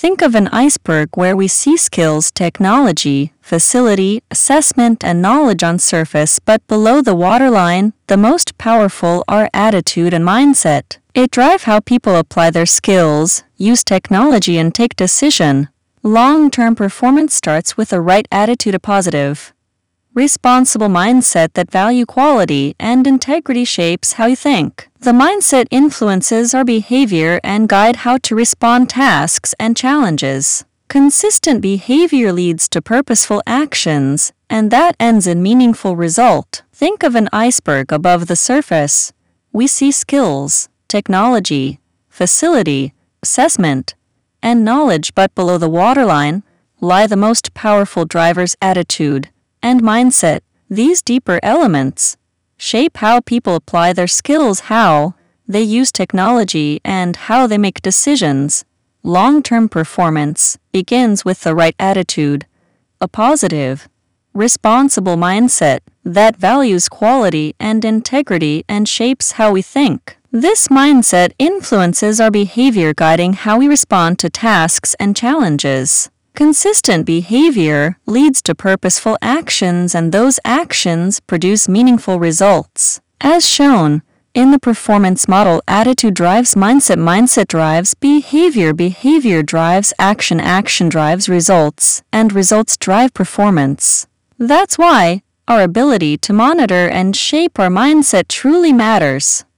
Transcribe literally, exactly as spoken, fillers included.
Think of an iceberg where we see skills, technology, facility, assessment, and knowledge on surface, but below the waterline, the most powerful are attitude and mindset. It drive how people apply their skills, use technology, and take decision. Long-term performance starts with a right attitude, a positive, responsible mindset that value quality and integrity shapes how you think. The mindset influences our behavior and guide how to respond to tasks and challenges. Consistent behavior leads to purposeful actions, and that ends in meaningful result. Think of an iceberg. Above the surface, we see skills, technology, facility, assessment, and knowledge, but below the waterline lie the most powerful drivers, attitude and mindset. These deeper elements shape how people apply their skills, how they use technology, and how they make decisions. Long-term performance begins with the right attitude, a positive, responsible mindset that values quality and integrity and shapes how we think. This mindset influences our behavior, guiding how we respond to tasks and challenges. Consistent behavior leads to purposeful actions, and those actions produce meaningful results. As shown in the performance model, attitude drives mindset, mindset drives behavior, behavior drives action, action drives results, and results drive performance. That's why our ability to monitor and shape our mindset truly matters.